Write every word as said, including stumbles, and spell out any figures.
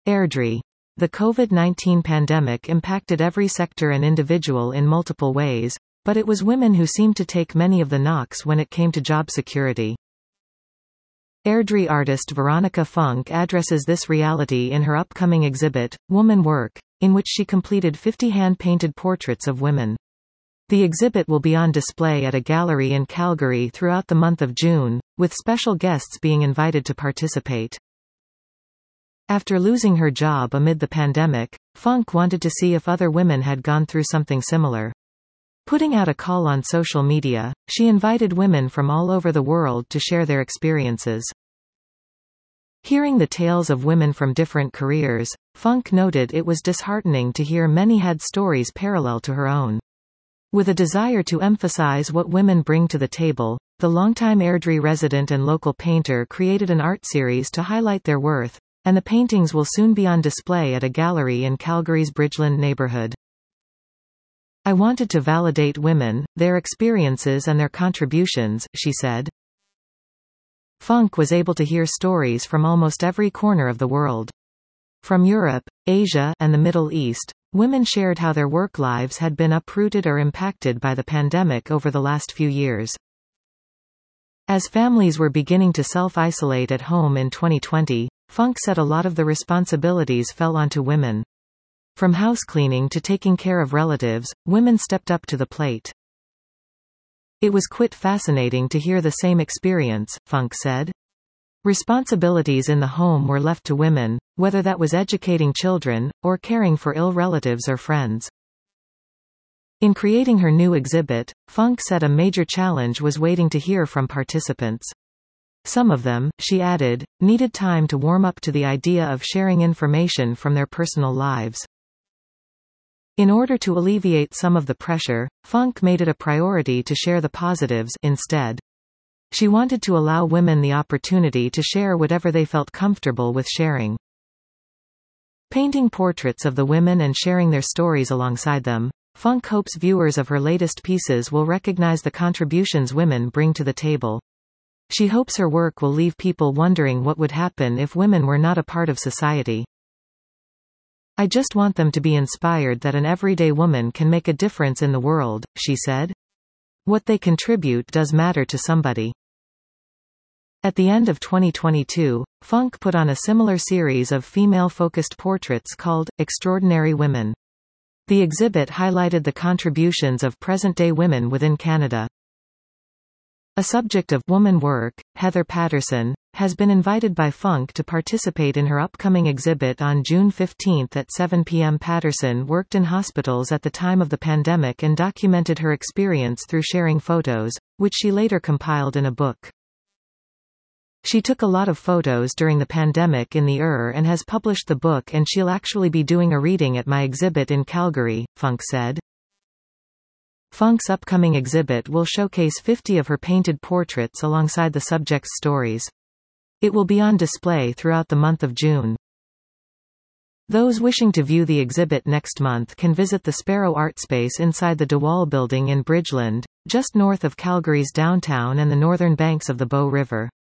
Airdrie. The COVID nineteen pandemic impacted every sector and individual in multiple ways, but it was women who seemed to take many of the knocks when it came to job security. Airdrie artist Veronica Funk addresses this reality in her upcoming exhibit, Woman Work, in which she completed fifty hand-painted portraits of women. The exhibit will be on display at a gallery in Calgary throughout the month of June, with special guests being invited to participate. After losing her job amid the pandemic, Funk wanted to see if other women had gone through something similar. Putting out a call on social media, she invited women from all over the world to share their experiences. Hearing the tales of women from different careers, Funk noted it was disheartening to hear many had stories parallel to her own. With a desire to emphasize what women bring to the table, the longtime Airdrie resident and local painter created an art series to highlight their worth, and the paintings will soon be on display at a gallery in Calgary's Bridgeland neighborhood. I wanted to validate women, their experiences and their contributions, she said. Funk was able to hear stories from almost every corner of the world. From Europe, Asia, and the Middle East, women shared how their work lives had been uprooted or impacted by the pandemic over the last few years. As families were beginning to self-isolate at home in twenty twenty, Funk said a lot of the responsibilities fell onto women. From housecleaning to taking care of relatives, women stepped up to the plate. It was quite fascinating to hear the same experience, Funk said. Responsibilities in the home were left to women, whether that was educating children, or caring for ill relatives or friends. In creating her new exhibit, Funk said a major challenge was waiting to hear from participants. Some of them, she added, needed time to warm up to the idea of sharing information from their personal lives. In order to alleviate some of the pressure, Funk made it a priority to share the positives instead. She wanted to allow women the opportunity to share whatever they felt comfortable with sharing. Painting portraits of the women and sharing their stories alongside them, Funk hopes viewers of her latest pieces will recognize the contributions women bring to the table. She hopes her work will leave people wondering what would happen if women were not a part of society. I just want them to be inspired that an everyday woman can make a difference in the world, she said. What they contribute does matter to somebody. At the end of twenty twenty-two, Funk put on a similar series of female-focused portraits called Extraordinary Women. The exhibit highlighted the contributions of present-day women within Canada. A subject of Woman Work, Heather Patterson, has been invited by Funk to participate in her upcoming exhibit on June fifteenth at seven p m Patterson worked in hospitals at the time of the pandemic and documented her experience through sharing photos, which she later compiled in a book. She took a lot of photos during the pandemic in the U R and has published the book, and she'll actually be doing a reading at my exhibit in Calgary, Funk said. Funk's upcoming exhibit will showcase fifty of her painted portraits alongside the subject's stories. It will be on display throughout the month of June. Those wishing to view the exhibit next month can visit the Sparrow Art Space inside the DeWall building in Bridgeland, just north of Calgary's downtown and the northern banks of the Bow River.